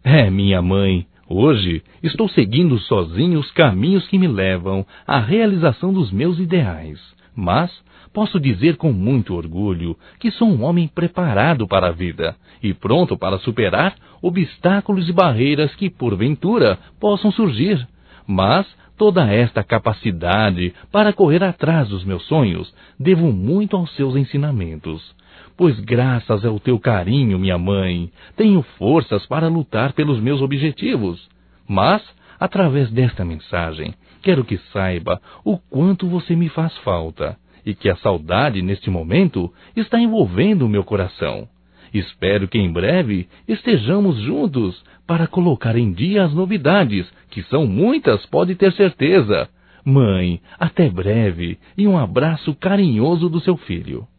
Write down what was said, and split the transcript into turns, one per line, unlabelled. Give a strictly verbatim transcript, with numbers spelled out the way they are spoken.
É, minha mãe, hoje estou seguindo sozinho os caminhos que me levam à realização dos meus ideais. Mas posso dizer com muito orgulho que sou um homem preparado para a vida e pronto para superar obstáculos e barreiras que, porventura, possam surgir. Mas toda esta capacidade para correr atrás dos meus sonhos devo muito aos seus ensinamentos. Pois graças ao teu carinho, minha mãe, tenho forças para lutar pelos meus objetivos. Mas, através desta mensagem, quero que saiba o quanto você me faz falta e que a saudade, neste momento, está envolvendo o meu coração. Espero que em breve estejamos juntos para colocar em dia as novidades, que são muitas, pode ter certeza. Mãe, até breve e um abraço carinhoso do seu filho.